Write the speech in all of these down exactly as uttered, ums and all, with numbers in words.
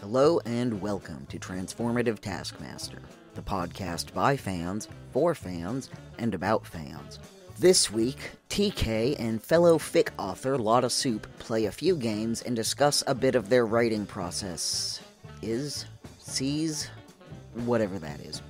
Hello and welcome to Transformative Taskmaster, the podcast by fans, for fans, and about fans. This week, T K and fellow fic author Lotta Soup play a few games and discuss a bit of their writing process. Is? Sees? Whatever that is.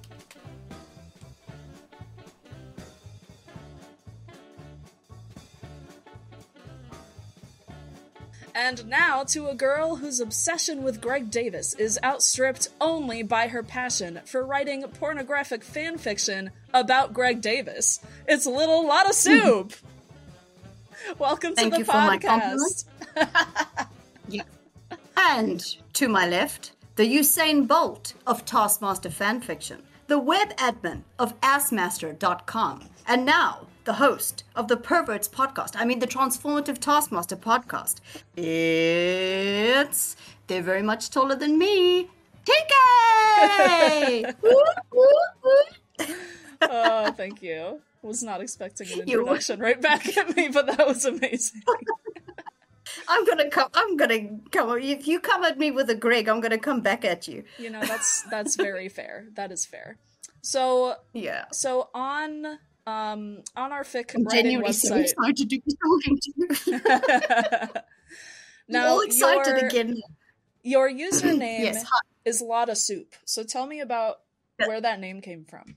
And now to a girl whose obsession with Greg Davis is outstripped only by her passion for writing pornographic fanfiction about Greg Davis. It's little Lotta Soup! Welcome Thank to the you podcast. For my compliment. Yeah. And to my left, the Usain Bolt of Taskmaster fanfiction, the web admin of assmaster dot com, and now the host of the Perverts podcast. I mean, the Transformative Taskmaster podcast. It's they're very much taller than me, T K. Woo, woo, woo. Oh, thank you. Was not expecting an You- introduction right back at me, but that was amazing. I'm gonna come. I'm gonna come. If you come at me with a Greg, I'm gonna come back at you. You know, that's that's very fair. That is fair. So, Yeah. so on um on our fic I'm writing genuinely so website. excited to be talking to you. Now, all excited your, again. Your username Yes. Hi. is Lotta Soup. So tell me about Yeah. where that name came from.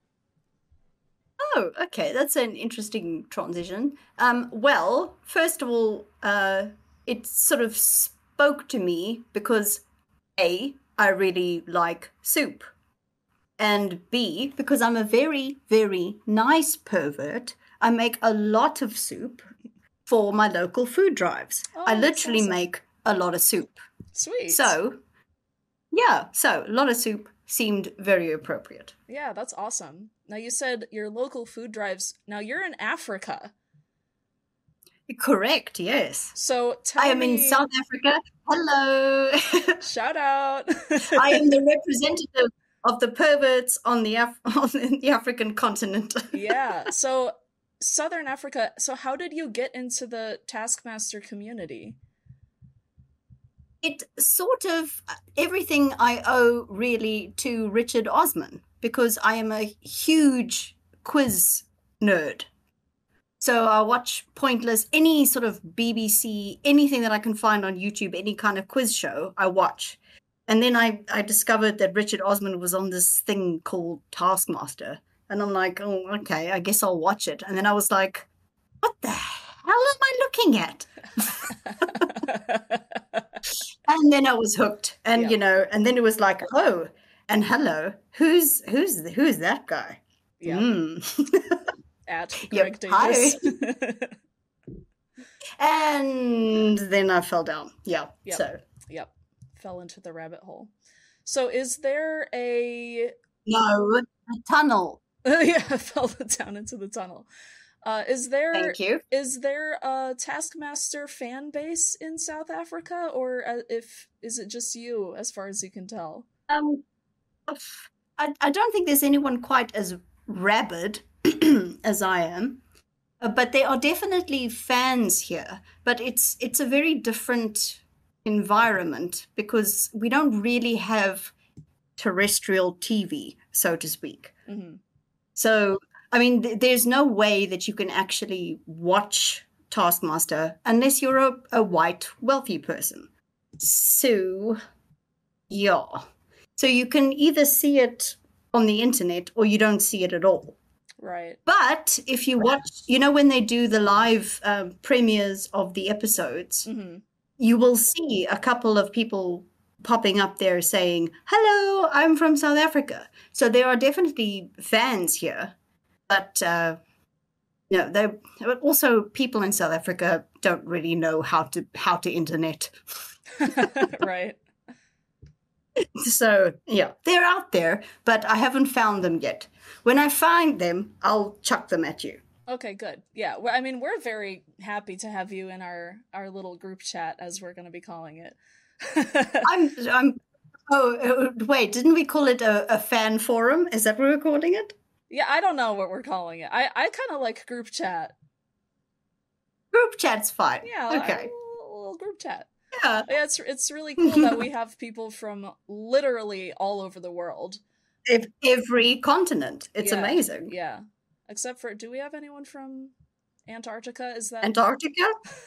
Oh, okay. That's an interesting transition. Um, well, first of all, uh, it sort of spoke to me because A, I really like soup. And B, because I'm a very, very nice pervert, I make a lot of soup for my local food drives. Oh, I that's literally awesome. make a lot of soup. Sweet. So, yeah, so a lot of soup seemed very appropriate. Yeah, that's awesome. Now you said your local food drives. Now you're in Africa. Correct, yes. So tell I am me, in South Africa. Hello. Shout out. I am the representative of the perverts on the Af- on the African continent. Yeah. So Southern Africa. So how did you get into the Taskmaster community? It sort of everything I owe really to Richard Osman because I am a huge quiz nerd. So I watch Pointless, any sort of B B C, anything that I can find on YouTube, any kind of quiz show, I watch. And then I, I discovered that Richard Osman was on this thing called Taskmaster. And I'm like, oh, okay, I guess I'll watch it. And then I was like, what the hell am I looking at? And then I was hooked. And, Yeah. you know, and then it was like, oh, and hello, who's who's who's that guy? Yeah. Mm. At Yep, Greg Davis. And then I fell down. Yeah. Yep. So Yep. Fell into the rabbit hole. So is there a no, a tunnel. yeah, fell down into the tunnel. Uh is there Thank you. is there a Taskmaster fan base in South Africa, or uh, if is it just you as far as you can tell? Um, I I don't think there's anyone quite as rabid as I am, uh, but there are definitely fans here. But it's it's a very different environment because we don't really have terrestrial T V, so to speak. Mm-hmm. So, I mean, th- there's no way that you can actually watch Taskmaster unless you're a, a white, wealthy person. So, yeah. So you can either see it on the internet or you don't see it at all. Right. But if you watch, you know, when they do the live um, premieres of the episodes, Mm-hmm. you will see a couple of people popping up there saying, hello, I'm from South Africa. So there are definitely fans here. But, uh, you know, there but also people in South Africa don't really know how to how to internet. Right. So, yeah, they're out there, but I haven't found them yet. When I find them, I'll chuck them at you. Okay, good. Yeah, well, I mean, we're very happy to have you in our our little group chat, as we're going to be calling it. I'm, I'm, oh, uh, wait, didn't we call it a, a fan forum? Is that what we're calling it? Yeah, I don't know what we're calling it. I, I kind of like group chat. Group chat's fine. Yeah, Okay. a little group chat. Yeah. Yeah, it's it's really cool that we have people from literally all over the world. If every continent. It's Yeah, amazing. Yeah. Except for, do we have anyone from Antarctica? Is that Antarctica?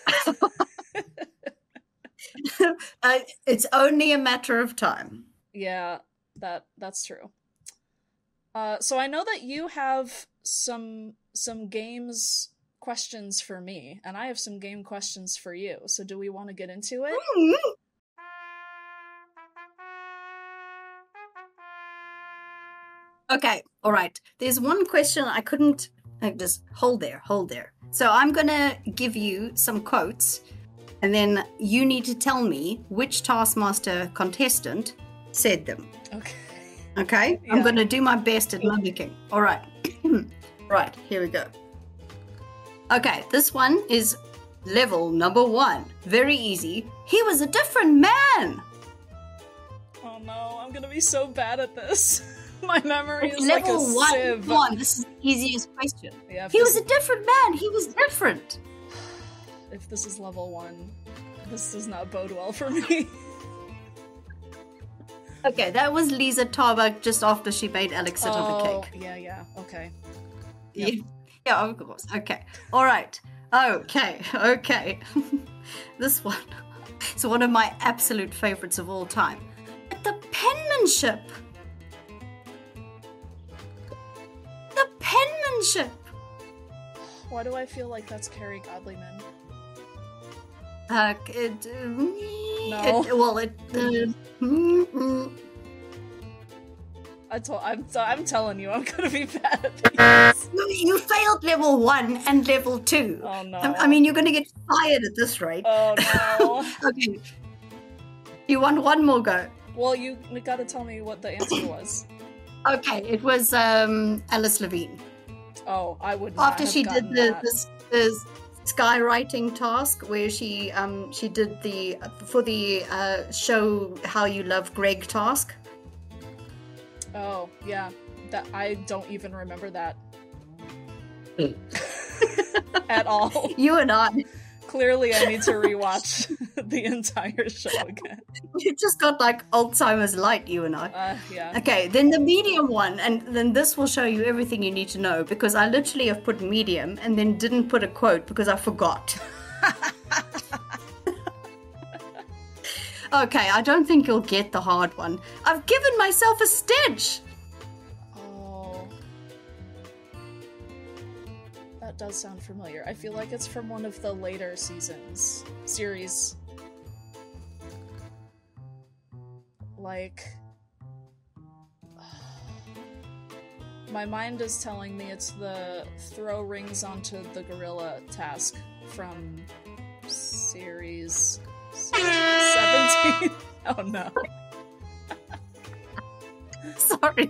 uh, it's only a matter of time. Yeah, that that's true. Uh, so I know that you have some some games questions for me, and I have some game questions for you. So do we want to get into it? Mm. Okay, all right. There's one question I couldn't uh, just hold there, hold there. So I'm gonna give you some quotes, and then you need to tell me which Taskmaster contestant said them. Okay. Okay? Yeah. I'm gonna do my best at mimicking. All right. Right, here we go. Okay, this one is level number one. Very easy. He was a different man. Oh no, I'm gonna be so bad at this. My memory It's is like a level one. sieve. Come on, this is the easiest question. Yeah, if He this, was a different man. He was different. if this is level one, this does not bode well for me. Okay, that was Lisa Tarbuck just after she made Alex sit on the Oh, cake. yeah, yeah, okay. Yeah. Yeah, of course. Okay. All right. Okay. Okay. This one is one of my absolute favorites of all time. But the penmanship. The penmanship. Why do I feel like that's Carrie Godlyman? Uh, it, uh, No. it- well, it. Uh, mm, mm. I told, I'm, I'm telling you, I'm gonna be bad at these. You- You failed level one and level two. Oh no. I I mean, you're going to get fired at this rate. Oh no. Okay. You want one more go? Well, you gotta tell me what the answer was. Okay, it was um, Alice Levine. Oh, I would not After have she did gotten the, that. the, the skywriting task, where she um she did the for the uh, show How You Love Greg task. Oh, yeah. That I don't even remember that. At all. You and I, Clearly I need to rewatch the entire show again. you just got like Alzheimer's light. You and I. Uh, yeah. Okay, then the medium one, and then this will show you everything you need to know, because I literally have put medium and then didn't put a quote because I forgot. Okay, I don't think you'll get the hard one. I've given myself a stitch. Oh. That does sound familiar. I feel like it's from one of the later seasons. Series. Like... My mind is telling me it's the throw rings onto the gorilla task from series seventeen. Oh no. Sorry.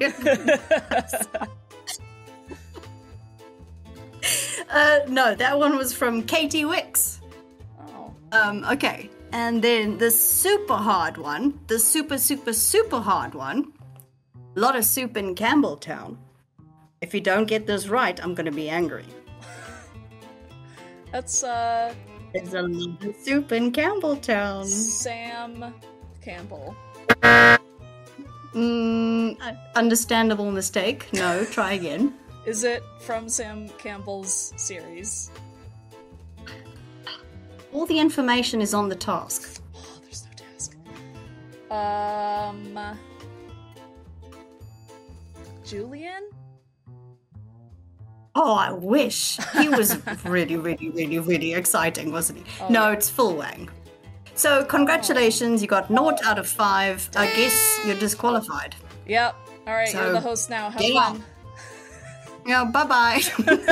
uh, no, that one was from Katie Wicks. Oh. Um, okay. And then the super hard one, the super, super, super hard one, a lot of soup in Campbelltown. If you don't get this right, I'm going to be angry. That's, uh... There's a lot of soup in Campbelltown. Sam Campbell. Mm, understandable mistake. No, try again. Is it from Sam Campbell's series? All the information is on the task. Oh, there's no task. Um... Julian? Oh, I wish. He was really, really, really, really exciting, wasn't he? Oh, no, yeah. it's Full Wang. So, congratulations, you got naught out of five. I guess you're disqualified. Yep. Alright, So, you're the host now. Have yeah. fun. Yeah, bye-bye.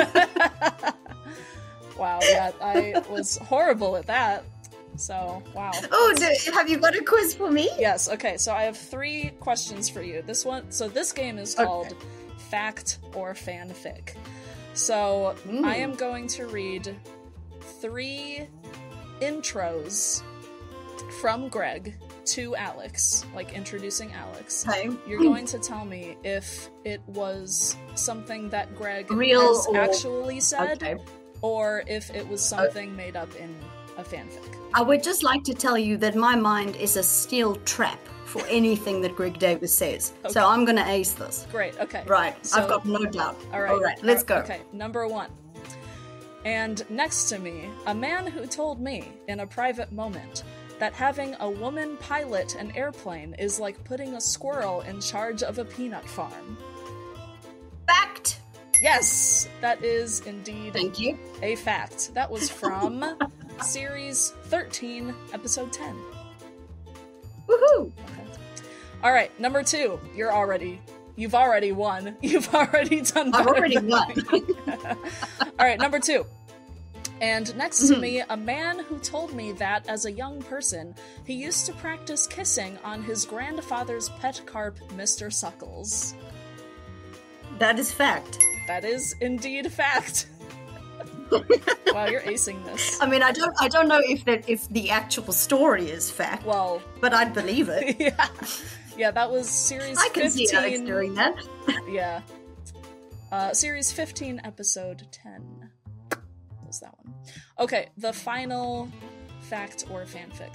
Wow, yeah, I was horrible at that. So, wow. Oh, do, have you got a quiz for me? Yes, okay, so I have three questions for you. This one, so this game is Okay. called Fact or Fanfic. So, Mm. I am going to read three intros from Greg to Alex, like introducing Alex. Okay. You're going to tell me if it was something that Greg Real has or- actually said, Okay. or if it was something made up in a fanfic. I would just like to tell you that my mind is a steel trap for anything that Greg Davis says. Okay. So I'm going to ace this. Great, okay. Right, So- I've got no doubt. All right. All right, let's go. Okay, number one. And next to me, a man who told me, in a private moment, that having a woman pilot an airplane is like putting a squirrel in charge of a peanut farm. Fact. Yes, that is indeed Thank you. a fact. That was from series thirteen, episode ten. Woohoo. Okay. All right, number two. You're already, you've already won. You've already done I've better already than won. me. All right, number two. And next to me, a man who told me that, as a young person, he used to practice kissing on his grandfather's pet carp, Mister Suckles. That is fact. That is indeed fact. Wow, you're acing this. I mean, I don't, I don't know if that, if the actual story is fact, Well, but I'd believe it. yeah. Yeah, that was series I can fifteen. see Alex doing that. Yeah. Uh, series fifteen, episode ten. Was that one? Okay, the final fact or fanfic.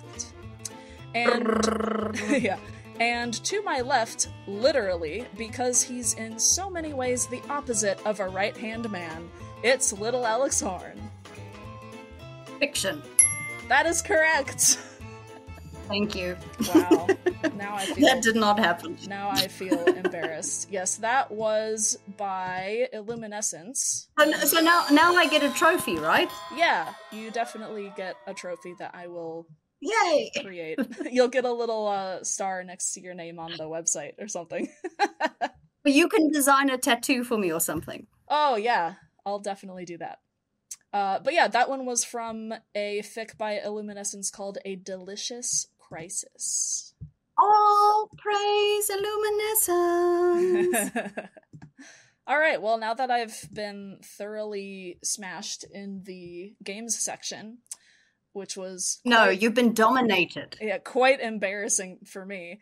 And yeah. And to my left, literally, because he's in so many ways the opposite of a right-hand man, it's little Alex Horn. Fiction. That is correct. Thank you. Wow. Now I feel That did not happen. now I feel embarrassed. Yes, that was by Illuminescence. So, so now, now I get a trophy, right? Yeah, you definitely get a trophy that I will Yay! create. You'll get a little uh, star next to your name on the website or something. But you can design a tattoo for me or something. Oh, yeah. I'll definitely do that. Uh, but yeah, that one was from a fic by Illuminescence called A Delicious Crisis. All praise Illuminescence! All right, well, now that I've been thoroughly smashed in the games section, which was No, quite, you've been dominated. yeah, quite embarrassing for me.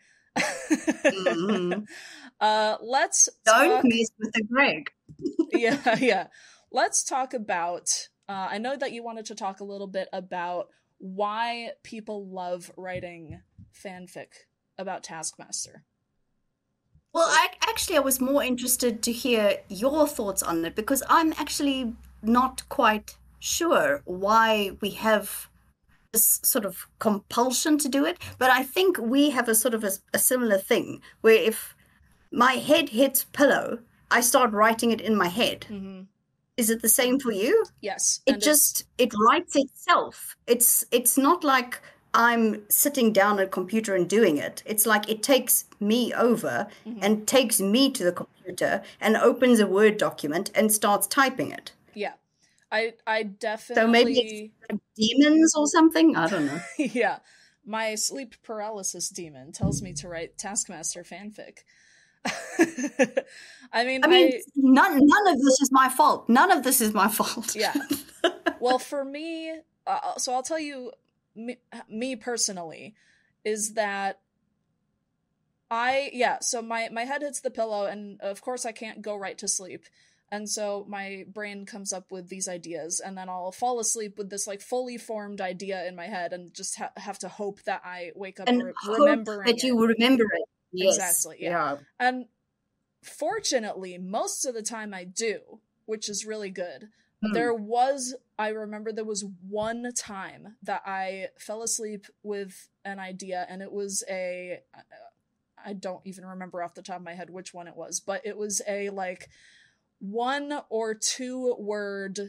Mhm. uh, let's Don't talk... mess with the Greg. yeah, yeah. Let's talk about. Uh, I know that you wanted to talk a little bit about why people love writing fanfic about Taskmaster. Well, I actually I was more interested to hear your thoughts on it because I'm actually not quite sure why we have this sort of compulsion to do it. But I think we have a sort of a, a similar thing where if my head hits pillow, I start writing it in my head. Mm-hmm. Is it the same for you? Yes, It and it's- just it writes itself. It's it's not like I'm sitting down at a computer and doing it. It's like it takes me over Mhm. and takes me to the computer and opens a Word document and starts typing it. yeah. I I definitely So maybe it's like demons or something. I don't know. yeah. My sleep paralysis demon tells me to write Taskmaster fanfic. I mean, I mean, I, none none of this is my fault. None of this is my fault. yeah. Well, for me, uh, so I'll tell you, me, me personally, is that I, yeah, so my, my head hits the pillow, and of course I can't go right to sleep. And so my brain comes up with these ideas, and then I'll fall asleep with this like fully formed idea in my head, and just ha- have to hope that I wake up And re- hope remembering that it. you remember it. Yes. Exactly, yeah. And fortunately, most of the time I do, which is really good. Hmm. There was, I remember there was one time that I fell asleep with an idea, and it was a, I don't even remember off the top of my head which one it was, but it was a like one or two word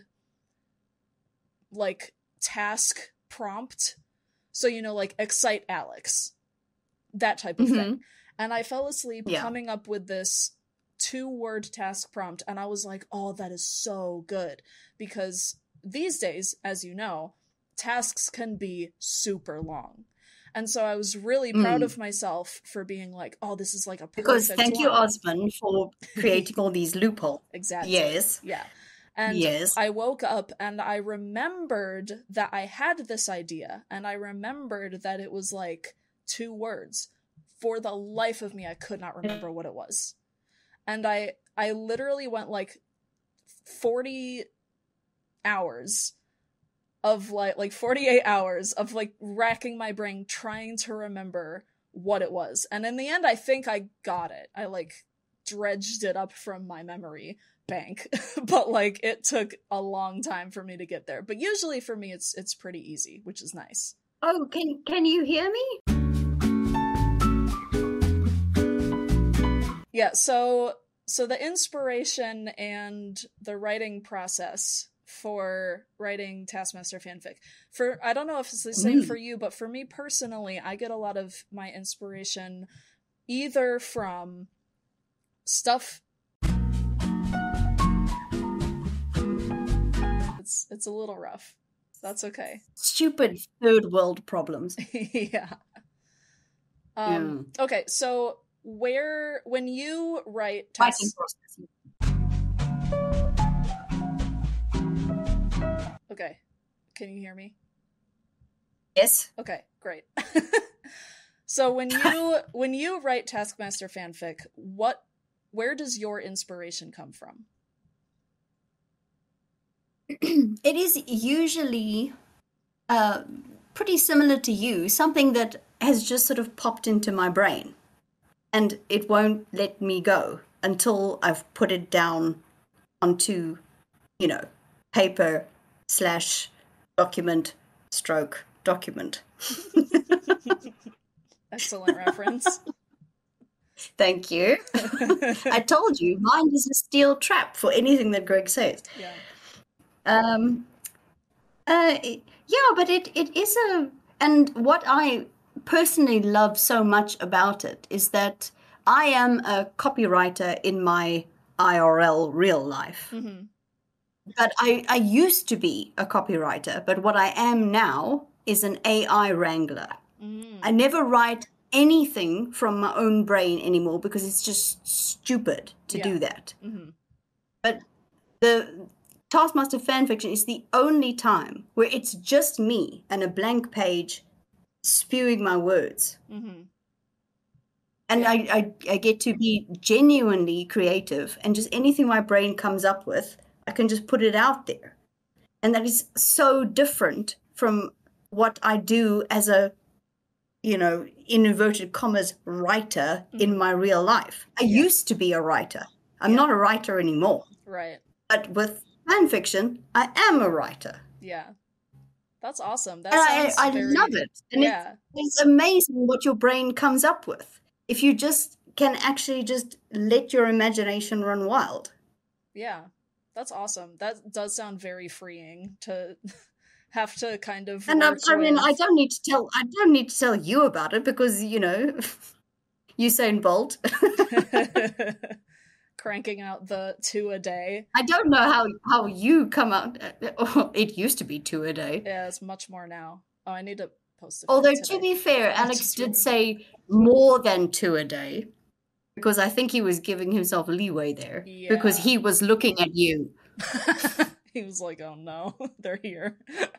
like task prompt. So, you know, like excite Alex, that type of Mhm. thing. And I fell asleep Yeah. coming up with this two word task prompt, and I was like, oh, that is so good. Because these days, as you know, tasks can be super long. And so I was really proud Mm. of myself for being like, oh, this is like a perfect Because thank you, line. Osman, for creating all these loopholes. Exactly. Yes. Yeah. And Yes. I woke up and I remembered that I had this idea, and I remembered that it was like two words. For the life of me, I could not remember what it was. And I I literally went like forty hours of like like forty-eight hours of like racking my brain trying to remember what it was. And in the end, I think I got it. I like dredged it up from my memory bank, but like it took a long time for me to get there. But usually for me, it's it's pretty easy, which is nice. Oh, can can you hear me? Yeah, so so the inspiration and the writing process for writing Taskmaster fanfic. For I don't know if it's the same mm. for you, but for me personally, I get a lot of my inspiration either from stuff. It's it's a little rough. That's okay. Stupid third world problems. Yeah. Um yeah. Okay, so where when you write Writing process. Okay. Can you hear me? Yes. Okay, great. So when you when you write Taskmaster fanfic, what where does your inspiration come from? It is usually uh, pretty similar to you, something that has just sort of popped into my brain, and it won't let me go until I've put it down onto, you know, paper slash document stroke document. Excellent reference. Thank you. I told you, mind is a steel trap for anything that Greg says. Yeah. Um. Uh. Yeah, but it it is a, and what I personally love so much about it is that I am a copywriter in my I R L real life. Mm-hmm. But I, I used to be a copywriter, but what I am now is an A I wrangler. Mm. I never write anything from my own brain anymore because it's just stupid to yeah. do that. Mm-hmm. But the Taskmaster fanfiction is the only time where it's just me and a blank page spewing my words. Mm-hmm. And yeah. I, I, I get to be genuinely creative, and just anything my brain comes up with, I can just put it out there. And that is so different from what I do as a, you know, in inverted commas, writer mm-hmm. in my real life. I yeah. used to be a writer. I'm yeah. not a writer anymore. Right. But with fan fiction, I am a writer. Yeah. That's awesome. That and sounds I, I very... love it. And yeah. it's, it's amazing what your brain comes up with. If you just can actually just let your imagination run wild. Yeah. That's awesome. That does sound very freeing to have to kind of. And I, I mean, with... I don't need to tell. I don't need to tell you about it because you know, Usain Bolt, cranking out the two a day. I don't know how how you come out. It used to be two a day. Yeah, it's much more now. Oh, I need to post it. Although to be fair, Alex did say more than two a day. Because I think he was giving himself leeway there. Yeah. Because he was looking at you. He was like, oh no, they're here.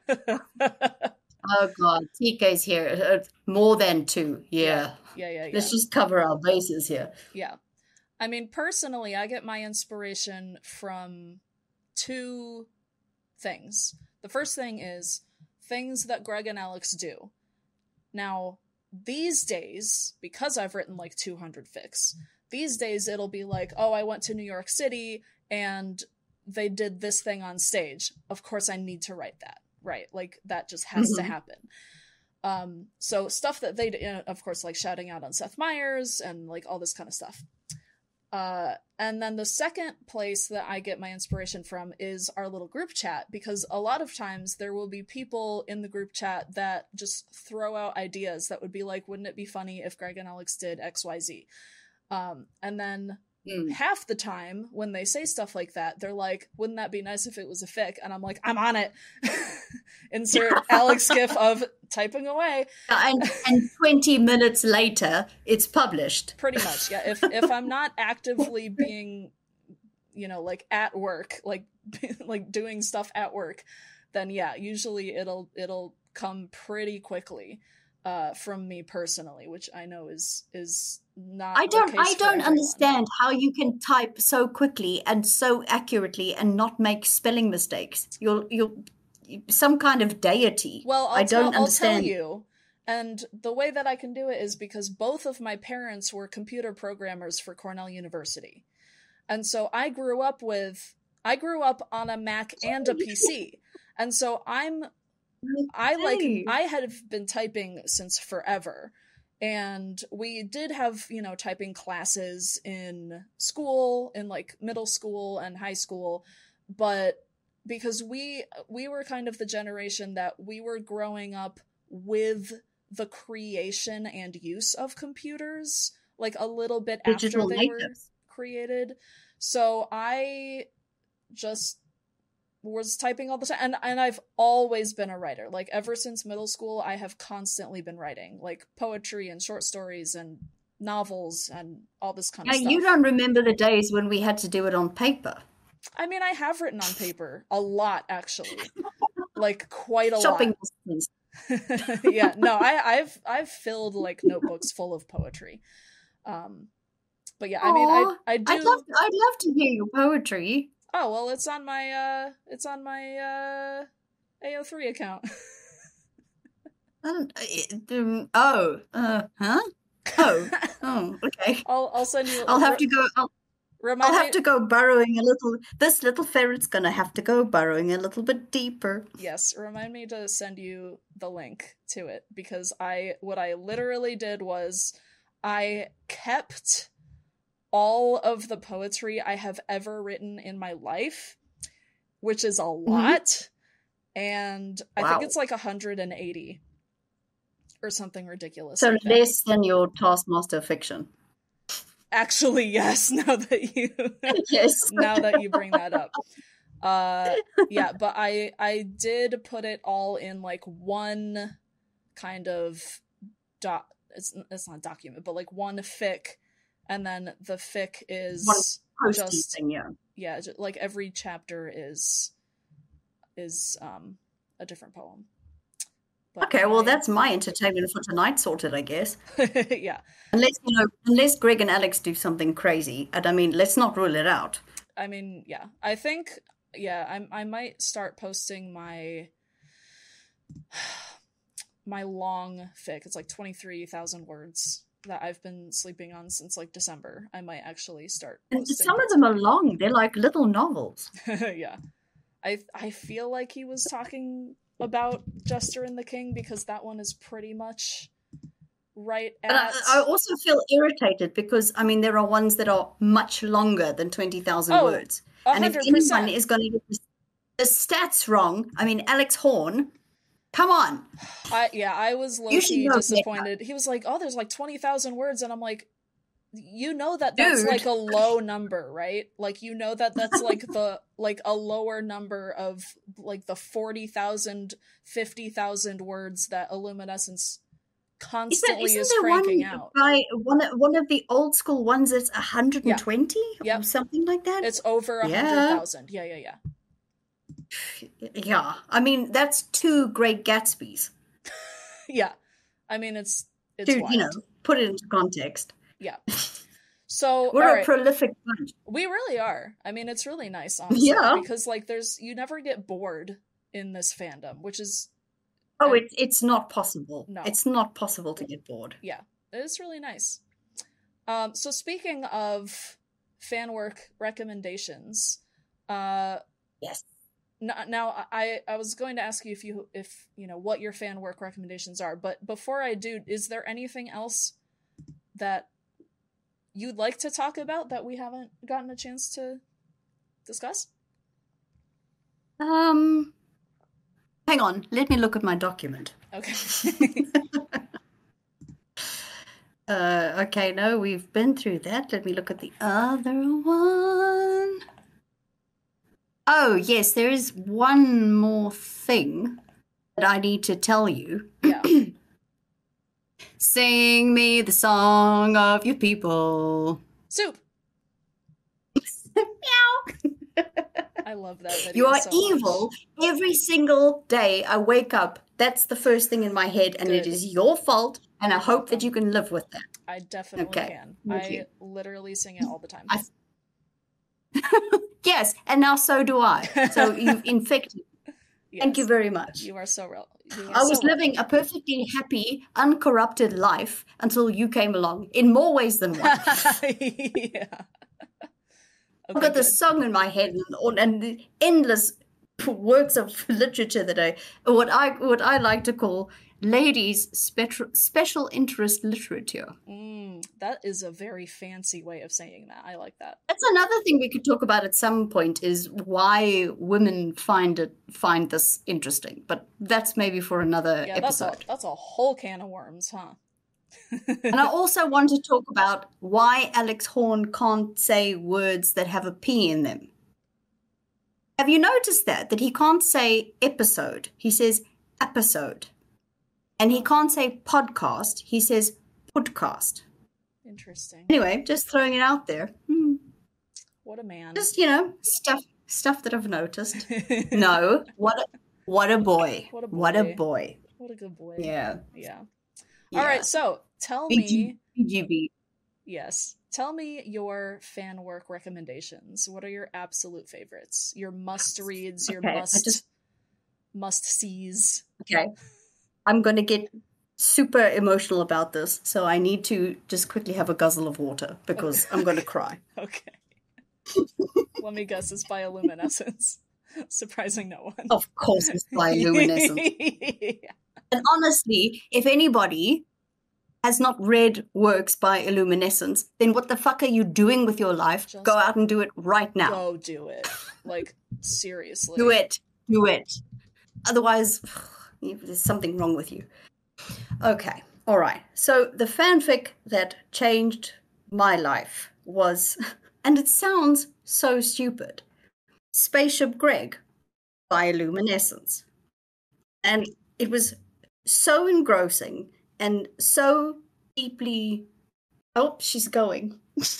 Oh God, T K's here. More than two, yeah. Yeah, yeah, yeah. yeah. Let's just cover our bases here. Yeah. I mean, personally, I get my inspiration from two things. The first thing is things that Greg and Alex do. Now, these days, because I've written like two hundred fics, these days it'll be like, oh, I went to New York City and they did this thing on stage. Of course I need to write that, right? Like that just has mm-hmm. to happen. Um, so stuff that they, you know, of course, like shouting out on Seth Meyers and like all this kind of stuff. Uh, and then the second place that I get my inspiration from is our little group chat, because a lot of times there will be people in the group chat that just throw out ideas that would be like, wouldn't it be funny if Greg and Alex did X Y Z? Um, and then mm. half the time when they say stuff like that, they're like, wouldn't that be nice if it was a fic? And I'm like, I'm on it. Insert Alex gif of typing away. And, and twenty minutes later, it's published. Pretty much, yeah. If if I'm not actively being, you know, like at work, like like doing stuff at work, then yeah, usually it'll it'll come pretty quickly uh, from me personally, which I know is is not. I don't. The case I don't for understand how you can type so quickly and so accurately and not make spelling mistakes. You'll you'll. some kind of deity. Well, I'll, I don't tell, understand. I'll tell you. And the way that I can do it is because both of my parents were computer programmers for Cornell University. And so I grew up with, I grew up on a Mac and a P C. And so I'm, I like, I have been typing since forever. And we did have, you know, typing classes in school, in like middle school and high school. But because we, we were kind of the generation that we were growing up with the creation and use of computers, like a little bit Digital after they natives. were created. So I just was typing all the time, and, and I've always been a writer. Like ever since middle school, I have constantly been writing, like poetry and short stories and novels and all this kind of Now, stuff. you don't remember the days when we had to do it on paper. I mean, I have written on paper a lot, actually, like quite a Shopping lot. distance. Yeah, no, I, I've I've filled like notebooks full of poetry. Um, but yeah, I mean, I Aw, I do. I'd love, I'd love to hear your poetry. Oh well, it's on my uh, it's on my uh, A O three account. Um, uh, um, oh, uh, huh? Oh, oh, okay. I'll I'll send you. I'll have to go. I'll, Remind I'll me, have to go burrowing a little. This little ferret's gonna have to go burrowing a little bit deeper. Yes, remind me to send you the link to it, because I what I literally did was I kept all of the poetry I have ever written in my life, which is a lot, mm-hmm. and I Wow. think it's like one hundred eighty or something ridiculous. So like that. less than your Taskmaster fiction. Actually, yes. Now that you Yes. now that you bring that up, uh, yeah. But I I did put it all in like one kind of doc. It's it's not a document, but like one fic, and then the fic is One just thing, yeah. yeah, just, like every chapter is is um a different poem. But Okay, well, I- that's my entertainment for tonight sorted, I guess. yeah. Unless, you know, unless Greg and Alex do something crazy. And I mean, let's not rule it out. I mean, yeah. I think, yeah, I I might start posting my my long fic. It's like twenty-three thousand words that I've been sleeping on since like December. I might actually start And posting. some of them are long. They're like little novels. Yeah. I I feel like he was talking about Jester and the King, because that one is pretty much right at... But I, I also feel irritated because, I mean, there are ones that are much longer than twenty thousand Oh, words. one And if hundred anyone percent. is going to get the, the stats wrong, I mean, Alex Horn, come on. I yeah, I was You should low-key know disappointed. He was like, oh, there's like twenty thousand words, and I'm like, you know that that's Dude. like a low number, right? Like, you know that that's like the like a lower number of like the forty thousand, fifty thousand words that Illuminescence Isn't, constantly isn't is there one cranking out. by one, of- one of the old school ones that's one hundred twenty Yep. or something like that? It's over a Yeah. hundred thousand. Yeah, yeah, yeah. Yeah, I mean, that's two Great Gatsbys. Yeah. I mean, it's it's Dude, wild. you know, put it into context. Yeah. So We're all a right. prolific bunch. We really are. I mean, it's really nice, honestly, Yeah. because like there's you never get bored in this fandom, which is Oh, And- it's it's not possible. No. It's not possible to get bored. yeah, it's really nice. Um, so speaking of fan work recommendations, uh, Yes. n- now I I was going to ask you if you if you know what your fan work recommendations are, but before I do, is there anything else that you'd like to talk about that we haven't gotten a chance to discuss? Um, hang on. Let me look at my document. Okay. Uh, okay, no, we've been through that. Let me look at the other one. Oh, yes, there is one more thing that I need to tell you. Yeah. Sing me the song of your people. Soup. Meow. I love that video. You are so evil. much. Every single day I wake up, that's the first thing in my head, and it Good. is your fault, and I hope that you can live with that. I definitely Okay, can. thank I you. literally sing it all the time. I- Yes, and now so do I. So you've infected. Yes. Thank you very much. You are so real. You are I was so living welcome. a perfectly happy, uncorrupted life until you came along, in more ways than one. Yeah. I've Okay, got this good. song in my head and, and the endless works of literature that I what I what I like to call ladies' special special interest literature. Mm, that is a very fancy way of saying that. I like that. That's another thing we could talk about at some point, is why women find it find this interesting. But that's maybe for another Yeah, that's a episode. that's a whole can of worms, huh? And I also want to talk about why Alex Horn can't say words that have a P in them. Have you noticed that? That he can't say episode, he says episode. And he can't say podcast, he says podcast. Interesting. Anyway, just throwing it out there. Hmm. What a man. Just, you know, stuff stuff that I've noticed. No, what a, what a boy. What a What a boy. boy. What a good boy. Yeah. Yeah. yeah. All right, so tell B G, me, B G B. yes, tell me your fan work recommendations. What are your absolute favorites? Your must reads, your Okay, I must just- must sees. Okay. I'm going to get super emotional about this, so I need to just quickly have a guzzle of water because I'm going to cry. Okay. Let me guess, it's bioluminescence. Surprising no one. Of course, it's bioluminescence. And honestly, if anybody has not read works by Illuminescence, then what the fuck are you doing with your life? Just Go out and do it right now. Go do it. Like, seriously. Do it. Do it. Otherwise, there's something wrong with you. Okay. All right. So the fanfic that changed my life was, and it sounds so stupid, Spaceship Greg by Illuminescence. And it was so engrossing and so deeply... Oh, she's going.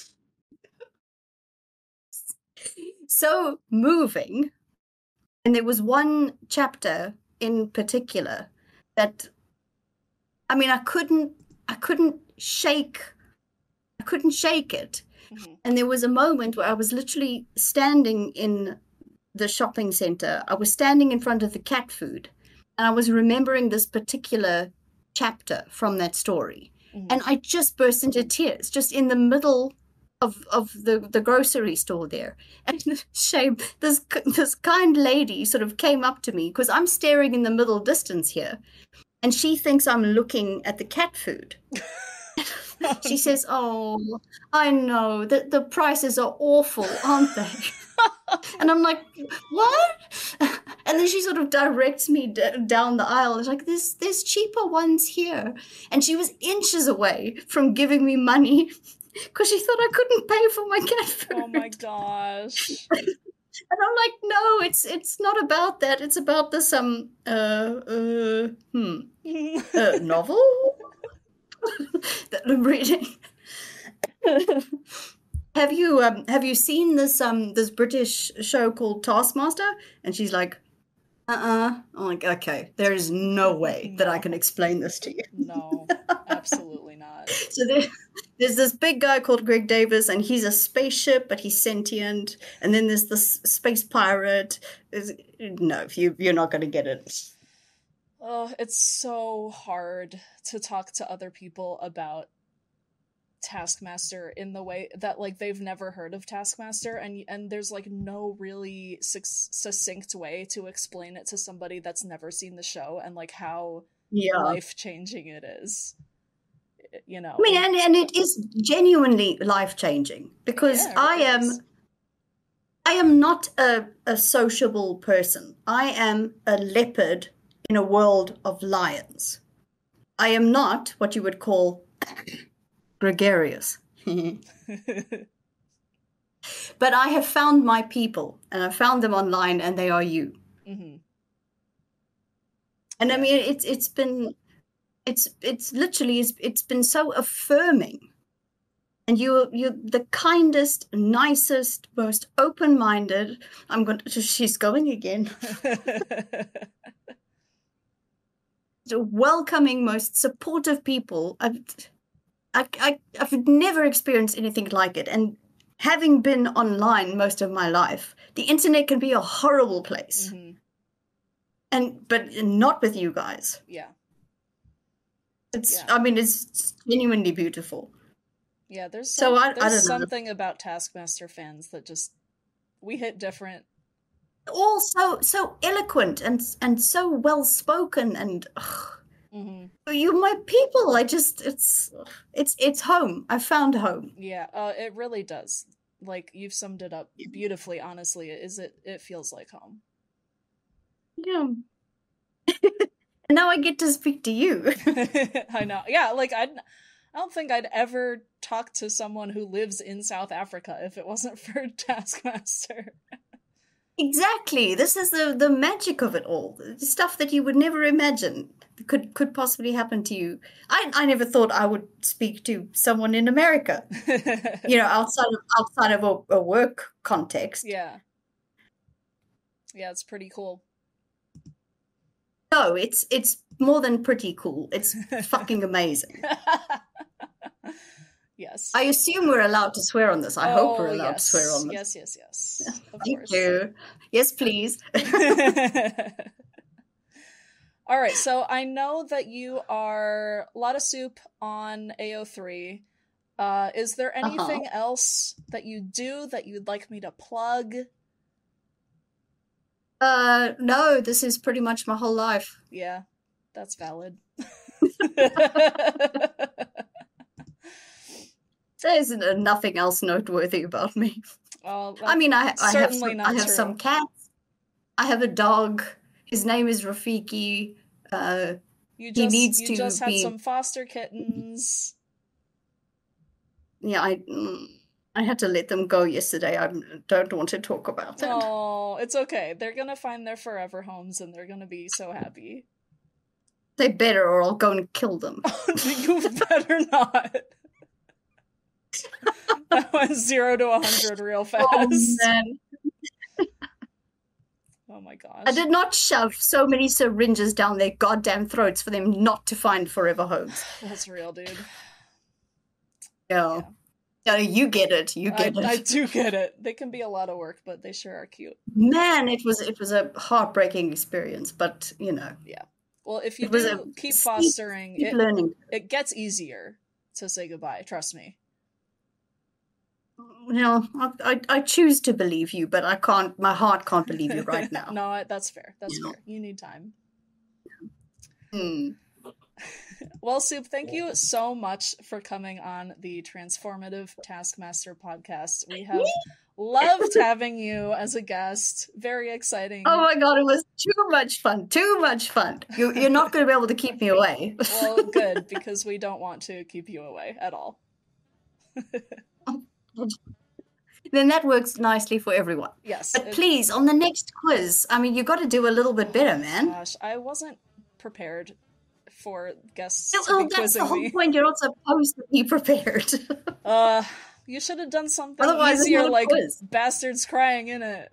So moving. And there was one chapter in particular that, I mean, I couldn't, I couldn't shake, I couldn't shake it. Mm-hmm. And there was a moment where I was literally standing in the shopping center. I was standing in front of the cat food, and I was remembering this particular chapter from that story. Mm-hmm. And I just burst into tears, just in the middle of, of the, the grocery store there. And shame, this this kind lady sort of came up to me, because I'm staring in the middle distance here, and she thinks I'm looking at the cat food. She says, "Oh, I know, the, the prices are awful, aren't they?" And I'm like, "What?" And then she sort of directs me d- down the aisle. It's like, there's, there's cheaper ones here. And she was inches away from giving me money because she thought I couldn't pay for my cat food. Oh my gosh. And I'm like, no, it's it's not about that. It's about this um uh uh hmm uh, novel that I'm reading. Have you um have you seen this um this British show called Taskmaster? And she's like, uh-uh. I'm like, okay, there is no way that I can explain this to you. No, absolutely not. So there, there's this big guy called Greg Davis, and he's a spaceship, but he's sentient. And then there's this space pirate. Is no, you you're not going to get it. Oh, it's so hard to talk to other people about Taskmaster in the way that, like, they've never heard of Taskmaster, and and there's like no really su- succinct way to explain it to somebody that's never seen the show, and like how Yeah, life-changing it is, you know. I mean, and, and it is genuinely life changing, because Yeah, it I really am is. I am not a, a sociable person. I am a leopard in a world of lions. I am not what you would call gregarious. But I have found my people, and I found them online, and they are you. Mhm. And I Yeah. mean, it's it's been, it's it's literally it's, it's been so affirming. And you you're the kindest, nicest, most open-minded. I'm going to, she's going again. The welcoming, most supportive people. I've I, I I've never experienced anything like it. And having been online most of my life, the internet can be a horrible place. Mhm. and but not with you guys. Yeah. It's, Yeah. I mean, it's genuinely beautiful. Yeah, there's So some, I- I there's don't know. something about Taskmaster fans that just we hit different. All so so eloquent and and so well spoken, and ugh, Hmm. you my people. I just it's it's it's home. I found home. Yeah, uh, it really does. Like you've summed it up beautifully. Honestly, is it? It feels like home. Yeah. And now I get to speak to you. I know. Yeah, like I, I don't think I'd ever talk to someone who lives in South Africa if it wasn't for Taskmaster. Exactly. This is the the magic of it all. The stuff that you would never imagine could could possibly happen to you. I I never thought I would speak to someone in America. You know, outside of outside of a, a work context. Yeah. Yeah, it's pretty cool. No, it's it's more than pretty cool. It's fucking amazing. Yes. I assume we're allowed to swear on this. I oh, hope we're allowed yes. to swear on this. Yes, yes, yes. Of Thank course. you. Yes, please. All right, so I know that you are a lot of soup on A O three. Uh, is there anything Uh-huh. else that you do that you'd like me to plug? Uh, no, this is pretty much my whole life. Yeah, that's valid. There's n- nothing else noteworthy about me. Well, I mean, I, I have certainly some, not I have true. some cats. I have a dog. His name is Rafiki. Uh, you he just, needs you to just had be- some foster kittens. yeah, I mm, I had to let them go yesterday. I don't want to talk about it. Oh, it's okay. They're gonna find their forever homes and they're gonna be so happy. They better, or I'll go and kill them. You better not. That went zero to a hundred real fast. Oh man! Oh my gosh. I did not shove so many syringes down their goddamn throats for them not to find forever homes. That's real, dude. No, no, you get it. You I, get it. I do get it. They can be a lot of work, but they sure are cute. Man, it was it was a heartbreaking experience, but you know, Well, if you It was do a keep steep- fostering, keep it, learning. it gets easier to say goodbye. Trust me. You know, I, I I choose to believe you, but I can't. My heart can't believe you right now. No, I- that's fair. That's No. fair. You need time. Hmm. Well, Soup, thank you so much for coming on the Transformative Taskmaster podcast. We have loved having you as a guest. Very exciting. Oh my god, it was too much fun. Too much fun. You you're not going to be able to keep me away. Well, good, because we don't want to keep you away at all. Then that works nicely for everyone. Yes. But it- please, on the next quiz, I mean, you got to do a little bit better, man. Gosh, I wasn't prepared for guests Well, to be well, that's quizzing the whole me. point. You're not supposed to be prepared. Uh, you should have done something Otherwise, it's easier, not a like quiz. bastards crying in it.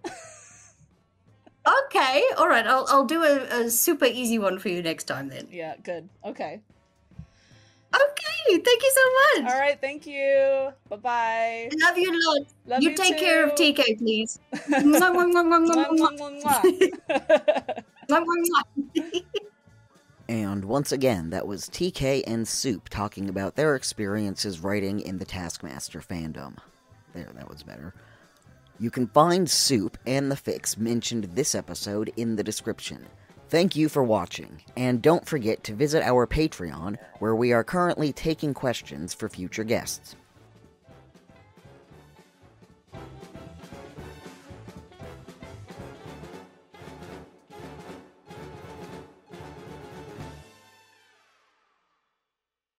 Okay, all right. I'll I'll do a, a super easy one for you next time then. Yeah, good. Okay. Okay, thank you so much. All right, thank you. Bye-bye. I love you a lot. Love you you take care of too. T K, please. Mwah, mwah, mwah, mwah, Mwah, mwah, mwah, mwah. mwah, mwah. Mwah, mwah, mwah. And once again, that was T K and Soup talking about their experiences writing in the Taskmaster fandom. There, that was better. You can find Soup and the Fix mentioned this episode in the description. Thank you for watching, and don't forget to visit our Patreon, where we are currently taking questions for future guests.